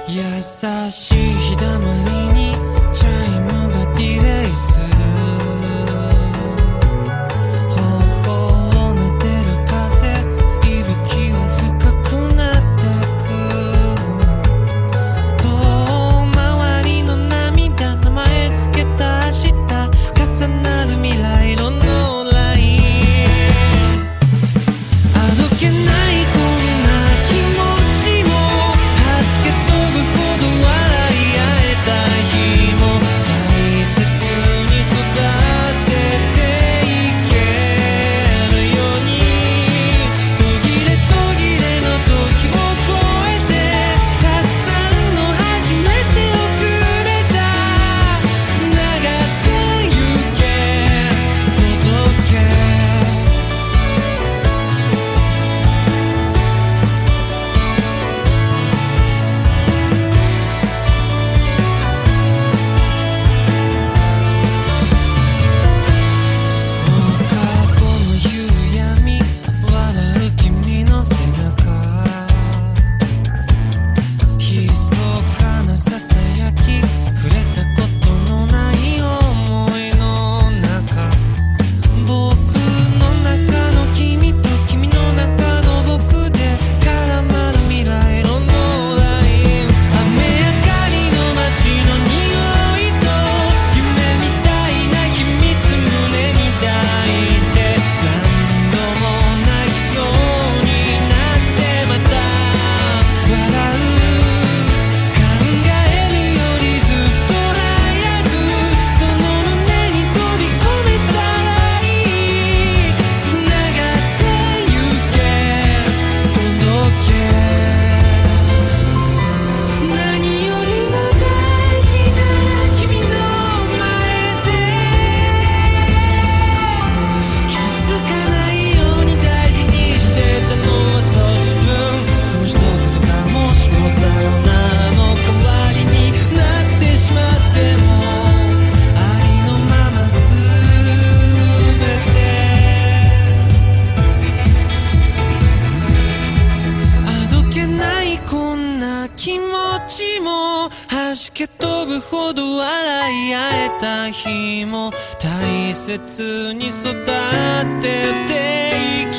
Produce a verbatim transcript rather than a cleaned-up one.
優しい日だまりにチャイムがディレイする。頬を撫でる風、息吹は深くなってく。遠回りの涙、名前つけた明日、重なる未来色のライン。あどけないこんな気持ちを弾け飛ぶほど笑い合えた日も大切に育てていけるように、途切れ途切れの時を越えてたくさんの初めてをくれた。つながってゆけ届け。放課後の夕闇、笑う君の背中、密かなささやき、触れたことのない想いの中、僕の中の君と君の中の僕で絡まる未来色のライン。雨上がりの街の匂いと夢みたいな秘密胸に抱いて、何度も泣きそうになってまた笑う。考えるよりずっと早くその胸に飛び込めたらいい。つながってゆけ届け。何よりも大事な君の前で傷つかないように大事にしてたのはそう自分。その一言がもしもさよならの代わりになってしまっても、ありのまま全てあどけないこんな気持ちも弾け飛ぶほど笑い合えた日も大切に育てていけ